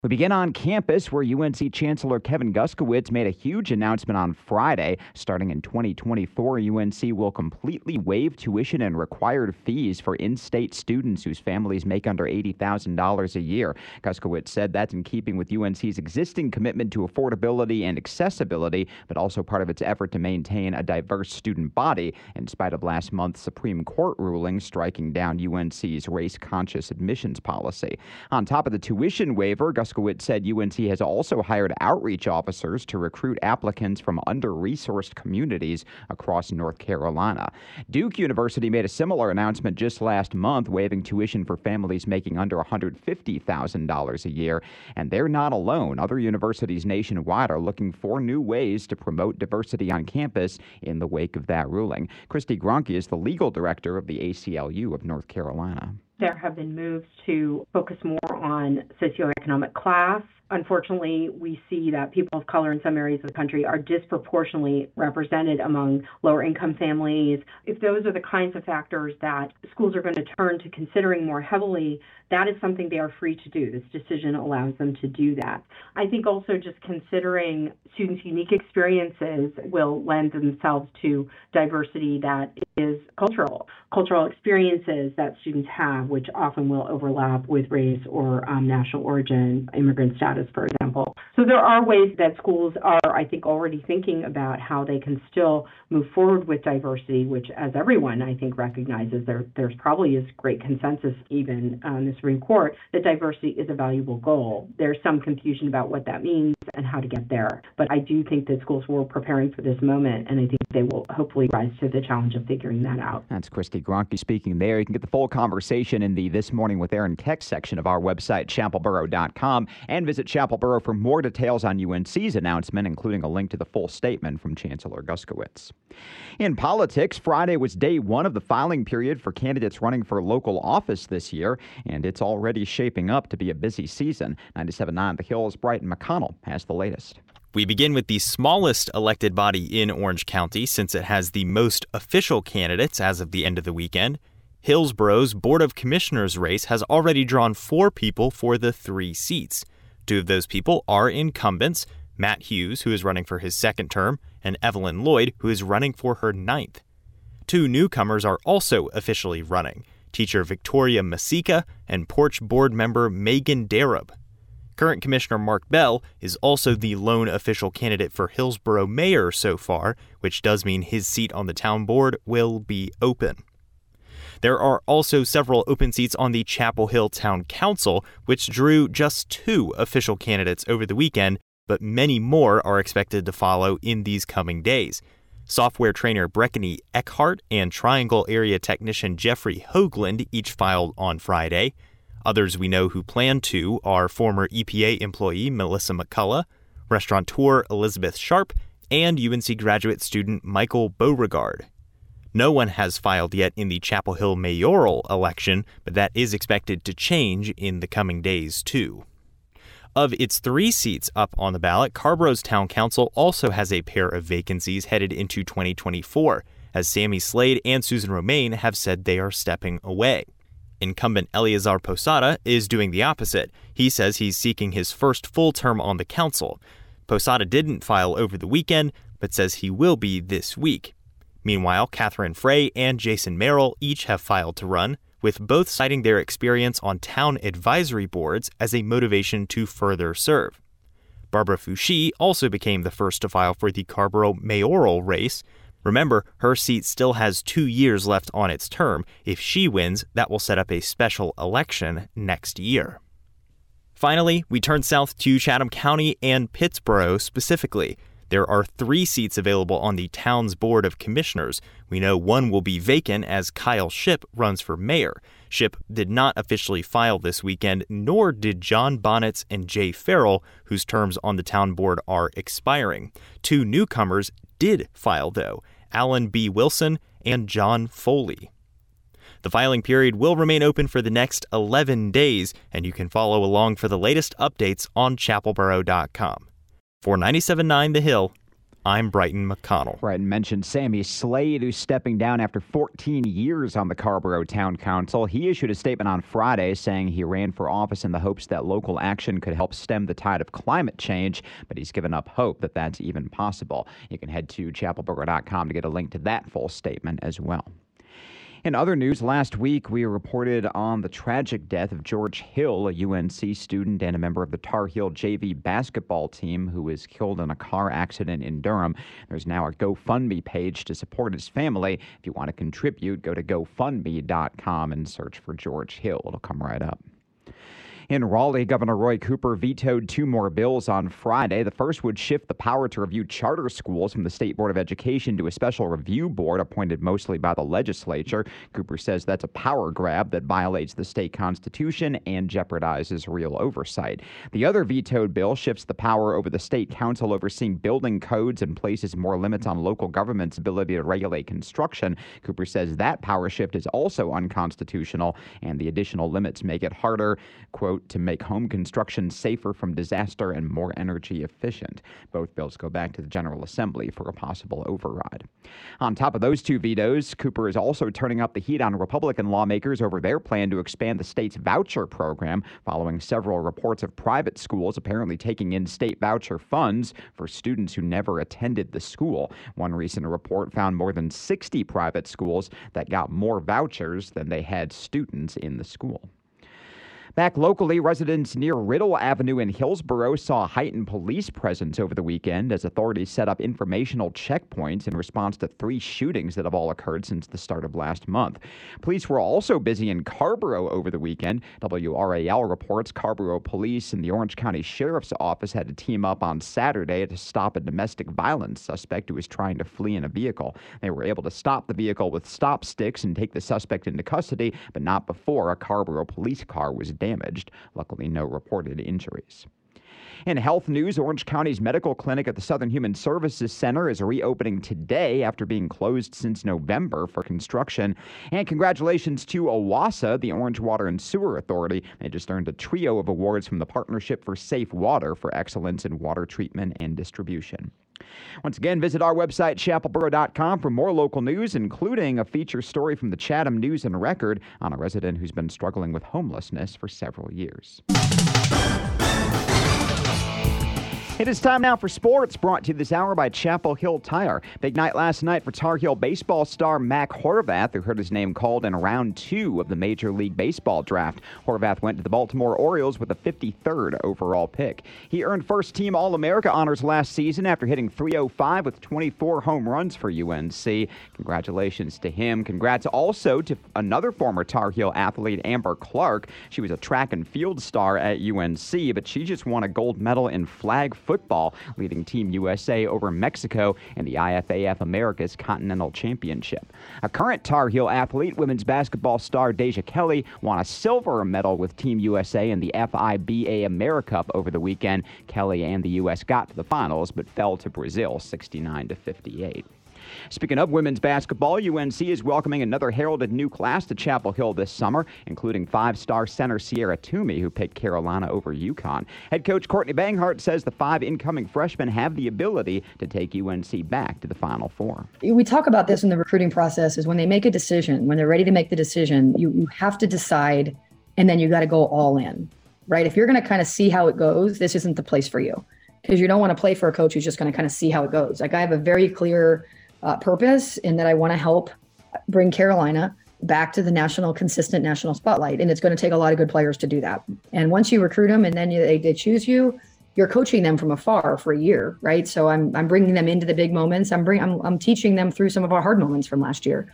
We begin on campus where UNC Chancellor Kevin Guskiewicz made a huge announcement on Friday. Starting in 2024, UNC will completely waive tuition and required fees for in-state students whose families make under $80,000 a year. Guskiewicz said that's in keeping with UNC's existing commitment to affordability and accessibility, but also part of its effort to maintain a diverse student body, in spite of last month's Supreme Court ruling striking down UNC's race-conscious admissions policy. On top of the tuition waiver, Guskiewicz said UNC has also hired outreach officers to recruit applicants from under-resourced communities across North Carolina. Duke University made a similar announcement just last month, waiving tuition for families making under $150,000 a year. And they're not alone. Other universities nationwide are looking for new ways to promote diversity on campus in the wake of that ruling. Christy Gronke is the legal director of the ACLU of North Carolina. There have been moves to focus more on socioeconomic class. Unfortunately, we see that people of color in some areas of the country are disproportionately represented among lower-income families. If those are the kinds of factors that schools are going to turn to considering more heavily, that is something they are free to do. This decision allows them to do that. I think also just considering students' unique experiences will lend themselves to diversity that is cultural experiences that students have, which often will overlap with race or national origin, immigrant status, for example. So there are ways that schools are, I think, already thinking about how they can still move forward with diversity, which, as everyone, I think, recognizes, there's probably is great consensus even on the Supreme Court that diversity is a valuable goal. There's some confusion about what that means and how to get there. But I do think that schools were preparing for this moment, and I think they will hopefully rise to the challenge of figuring that out. That's Christy Gronke speaking there. You can get the full conversation in the This Morning with Aaron Keck section of our website, chapelborough.com, and visit Chapelborough for more details on UNC's announcement, including a link to the full statement from Chancellor Guskiewicz. In politics, Friday was day one of the filing period for candidates running for local office this year, and it's already shaping up to be a busy season. 97.9 The Hill's Brighton McConnell has the latest. We begin with the smallest elected body in Orange County, since it has the most official candidates as of the end of the weekend. Hillsborough's Board of Commissioners race has already drawn 4 people for the 3 seats. 2 of those people are incumbents, Matt Hughes, who is running for his 2nd term, and Evelyn Lloyd, who is running for her 9th. 2 newcomers are also officially running, teacher Victoria Masika and Porch Board member Megan Darab. Current Commissioner Mark Bell is also the lone official candidate for Hillsborough mayor so far, which does mean his seat on the town board will be open. There are also several open seats on the Chapel Hill Town Council, which drew just 2 official candidates over the weekend, but many more are expected to follow in these coming days. Software trainer Brecony Eckhart and Triangle area technician Jeffrey Hoagland each filed on Friday. Others we know who plan to are former EPA employee Melissa McCullough, restaurateur Elizabeth Sharp, and UNC graduate student Michael Beauregard. No one has filed yet in the Chapel Hill mayoral election, but that is expected to change in the coming days, too. Of its 3 seats up on the ballot, Carborough's Town Council also has a pair of vacancies headed into 2024, as Sammy Slade and Susan Romaine have said they are stepping away. Incumbent Eleazar Posada is doing the opposite. He says he's seeking his first full term on the council. Posada didn't file over the weekend, but says he will be this week. Meanwhile, Catherine Frey and Jason Merrill each have filed to run, with both citing their experience on town advisory boards as a motivation to further serve. Barbara Fouché also became the first to file for the Carrboro mayoral race. Remember, her seat still has 2 years left on its term. If she wins, that will set up a special election next year. Finally, we turn south to Chatham County and Pittsboro specifically. There are 3 seats available on the town's Board of Commissioners. We know one will be vacant as Kyle Shipp runs for mayor. Shipp did not officially file this weekend, nor did John Bonnets and Jay Farrell, whose terms on the town board are expiring. 2 newcomers did file, though, Alan B. Wilson and John Foley. The filing period will remain open for the next 11 days, and you can follow along for the latest updates on chapelborough.com. For 97.9 The Hill, I'm Brighton McConnell. Brighton mentioned Sammy Slade, who's stepping down after 14 years on the Carrboro Town Council. He issued a statement on Friday saying he ran for office in the hopes that local action could help stem the tide of climate change, but he's given up hope that that's even possible. You can head to chapelboro.com to get a link to that full statement as well. In other news, last week we reported on the tragic death of George Hill, a UNC student and a member of the Tar Heel JV basketball team who was killed in a car accident in Durham. There's now a GoFundMe page to support his family. If you want to contribute, go to GoFundMe.com and search for George Hill. It'll come right up. In Raleigh, Governor Roy Cooper vetoed 2 more bills on Friday. The first would shift the power to review charter schools from the State Board of Education to a special review board appointed mostly by the legislature. Cooper says that's a power grab that violates the state constitution and jeopardizes real oversight. The other vetoed bill shifts the power over the state council overseeing building codes and places more limits on local government's ability to regulate construction. Cooper says that power shift is also unconstitutional, and the additional limits make it harder, quote, to make home construction safer from disaster and more energy efficient. Both bills go back to the General Assembly for a possible override. On top of those 2 vetoes, Cooper is also turning up the heat on Republican lawmakers over their plan to expand the state's voucher program, following several reports of private schools apparently taking in state voucher funds for students who never attended the school. One recent report found more than 60 private schools that got more vouchers than they had students in the school. Back locally, residents near Riddle Avenue in Hillsboro saw a heightened police presence over the weekend as authorities set up informational checkpoints in response to 3 shootings that have all occurred since the start of last month. Police were also busy in Carrboro over the weekend. WRAL reports Carrboro Police and the Orange County Sheriff's Office had to team up on Saturday to stop a domestic violence suspect who was trying to flee in a vehicle. They were able to stop the vehicle with stop sticks and take the suspect into custody, but not before a Carrboro police car was damaged. Luckily, no reported injuries. In health news, Orange County's medical clinic at the Southern Human Services Center is reopening today after being closed since November for construction. And congratulations to OWASA, the Orange Water and Sewer Authority. They just earned a trio of awards from the Partnership for Safe Water for excellence in water treatment and distribution. Once again, visit our website, chapelboro.com, for more local news, including a feature story from the Chatham News and Record on a resident who's been struggling with homelessness for several years. It is time now for sports, brought to you this hour by Chapel Hill Tire. Big night last night for Tar Heel baseball star Mac Horvath, who heard his name called in round 2 of the Major League Baseball draft. Horvath went to the Baltimore Orioles with a 53rd overall pick. He earned first-team All-America honors last season after hitting .305 with 24 home runs for UNC. Congratulations to him. Congrats also to another former Tar Heel athlete, Amber Clark. She was a track and field star at UNC, but she just won a gold medal in flag football, leading Team USA over Mexico in the IFAF Americas Continental Championship. A current Tar Heel athlete, women's basketball star Deja Kelly, won a silver medal with Team USA in the FIBA AmeriCup over the weekend. Kelly and the U.S. got to the finals, but fell to Brazil 69-58. Speaking of women's basketball, UNC is welcoming another heralded new class to Chapel Hill this summer, including 5-star center Sierra Toomey, who picked Carolina over UConn. Head coach Courtney Banghart says the 5 incoming freshmen have the ability to take UNC back to the Final Four. We talk about this in the recruiting process is when they make a decision, when they're ready to make the decision, you have to decide, and then you got to go all in, right? If you're going to kind of see how it goes, this isn't the place for you, because you don't want to play for a coach who's just going to kind of see how it goes. Like, I have a very clear purpose in that I want to help bring Carolina back to the consistent national spotlight. And it's going to take a lot of good players to do that. And once you recruit them and then they choose you, you're coaching them from afar for a year, right? So I'm bringing them into the big moments. I'm teaching them through some of our hard moments from last year,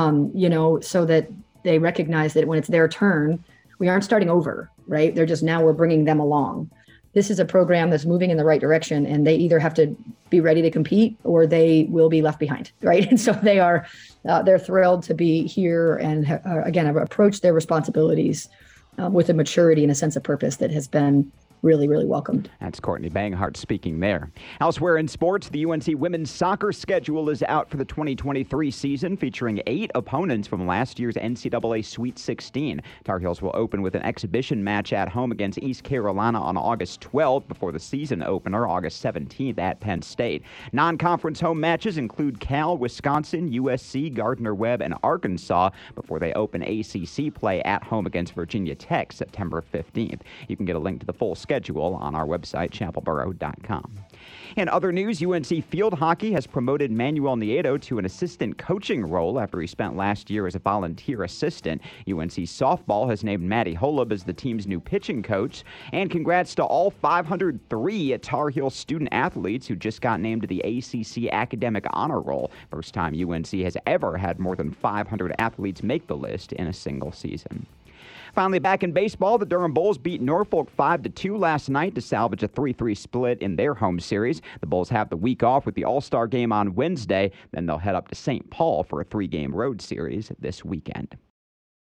so that they recognize that when it's their turn, we aren't starting over, right? We're bringing them along. This is a program that's moving in the right direction, and they either have to be ready to compete or they will be left behind, right? And so they're thrilled to be here and again, have approached their responsibilities with a maturity and a sense of purpose that has been really, really welcomed. That's Courtney Banghart speaking there. Elsewhere in sports, the UNC women's soccer schedule is out for the 2023 season, featuring 8 opponents from last year's NCAA Sweet 16. Tar Heels will open with an exhibition match at home against East Carolina on August 12th before the season opener August 17th at Penn State. Non-conference home matches include Cal, Wisconsin, USC, Gardner-Webb, and Arkansas before they open ACC play at home against Virginia Tech September 15th. You can get a link to the full schedule on our website, chapelboro.com. In other news, UNC field hockey has promoted Manuel Nieto to an assistant coaching role after he spent last year as a volunteer assistant. UNC softball has named Maddie Holub as the team's new pitching coach. And congrats to all 503 Tar Heel student athletes who just got named to the ACC Academic Honor Roll. First time UNC has ever had more than 500 athletes make the list in a single season. Finally, back in baseball, the Durham Bulls beat Norfolk 5-2 last night to salvage a 3-3 split in their home series. The Bulls have the week off with the All-Star game on Wednesday. Then they'll head up to St. Paul for a 3-game road series this weekend.